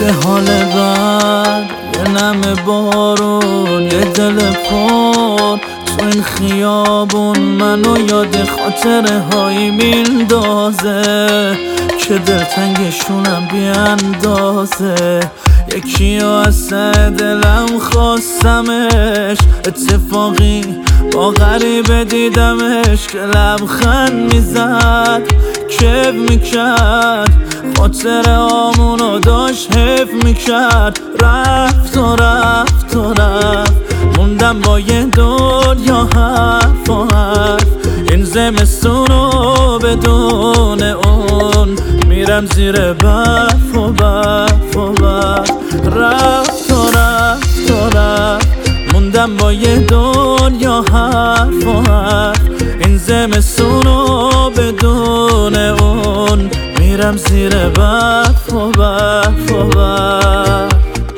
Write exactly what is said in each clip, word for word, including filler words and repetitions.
یه حال بد، یه نم بارون، یه دل پر تو این خیابون منو یاد خاطره هایی میندازه که دلتنگشونم بیاندازه. یکی ها از سر دلم خواستمش، اتفاقی با غریبه دیدمش که لبخند میزد کیف میکرد، خاطره آمونو داشت حیف میکرد. رفت و رفت و رفت، موندم با یه دنیا حرف و حرف. این زمستونو بدون اون میرم زیر برف و برف و برف. رفت و رفت و رفت، موندم با یه دنیا حرف و حرف. این زمستونو بدون اون میرم زیر برف و برف و برف.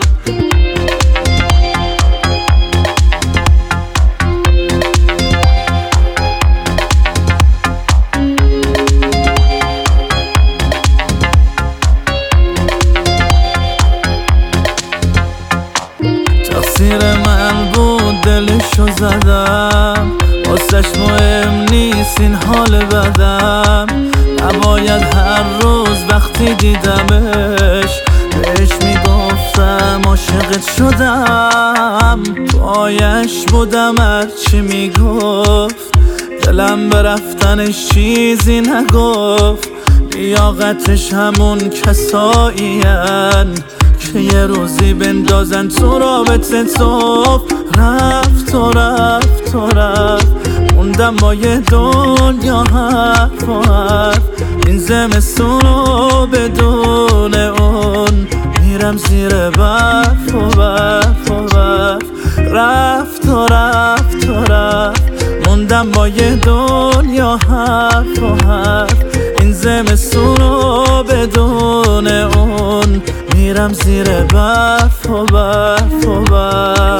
تقصیر من بود دلشو زدم، واسش مهم نیست این حال بدم. نباید هر روز وقتی دیدمش بهش میگفتم عاشقت شدم. پایش بودم هرچی میگفت، دلم به رفتنش چیزی نگفت. لیاقتش همون کسایین که یه روزی بندازن تو رابطه تو. رفت و رفت و رفت، موندم با یه دنیا حرف و حرف. این زمستونو بدون اون میرم زیر برف و برف و برف. رفت و رفت و رفت، موندم با یه دنیا حرف و حرف. این زمستونو بدون اون میرم زیر برف و برف و برف.